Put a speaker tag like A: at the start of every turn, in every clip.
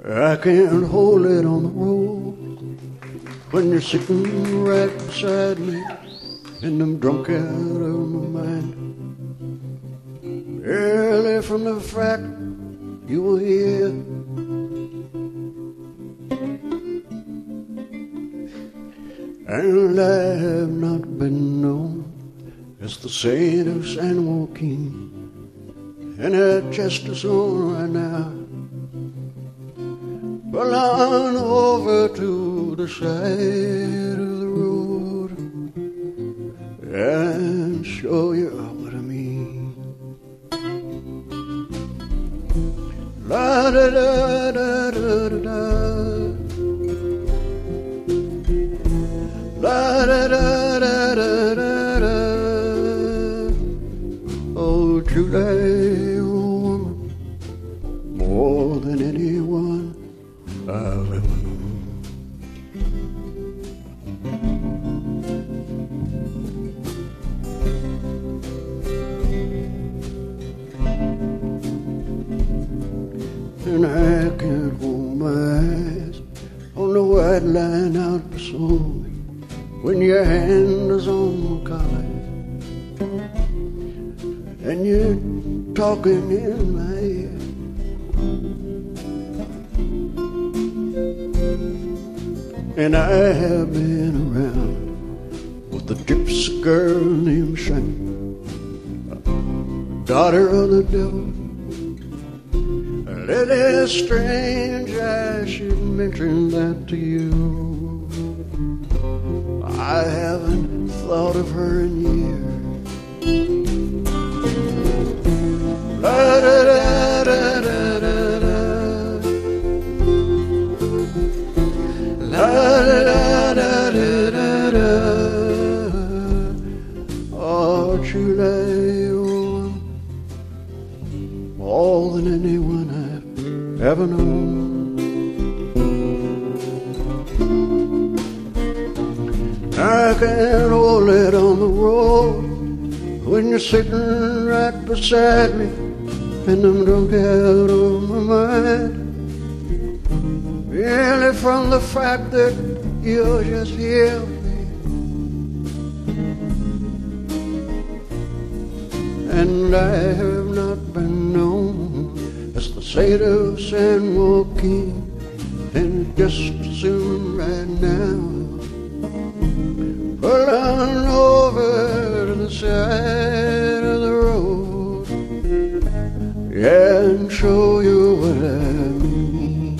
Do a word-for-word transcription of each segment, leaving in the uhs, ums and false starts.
A: I can't hold it on the road when you're sitting right beside me, and I'm drunk out of my mind. Early from the fact you were here, and I have not been known as the saint of San Joaquin, and that just is on right now. Well, on over to the side of the road and show you what I mean. La da da da da da da, la da da da da da da. Oh, Julie, woman, more than anyone I've ever known. And I can't hold my eyes on the white line out before me when your hand is on my collar and you're talking in my ear. And I have been around with a gypsy girl named Shank, daughter of the devil. It is strange I should mention that to you. I haven't thought of her in years. La da da da da da da. La da da da da da. Oh, Julie, more than anyone I've ever known. I can't hold it on the road when you're sitting right beside me, and I'm drunk out of my mind. Really from the fact that you're just here with me, and I have not been known as the saint of San Joaquin, and just as soon right now pull on over to the side of the road, yeah, and show you what I mean.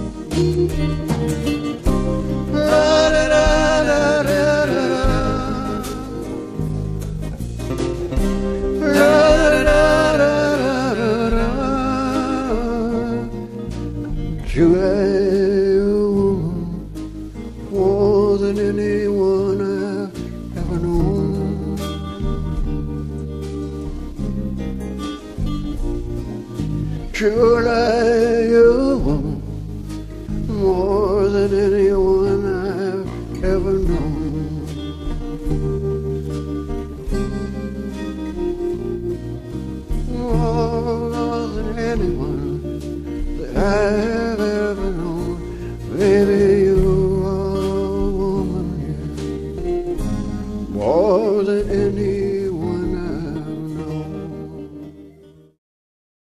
A: La da da da da da, la da da da da da. Julie, more than anyone I've ever known. Julie, you more than anyone I've ever known. More than anyone that I've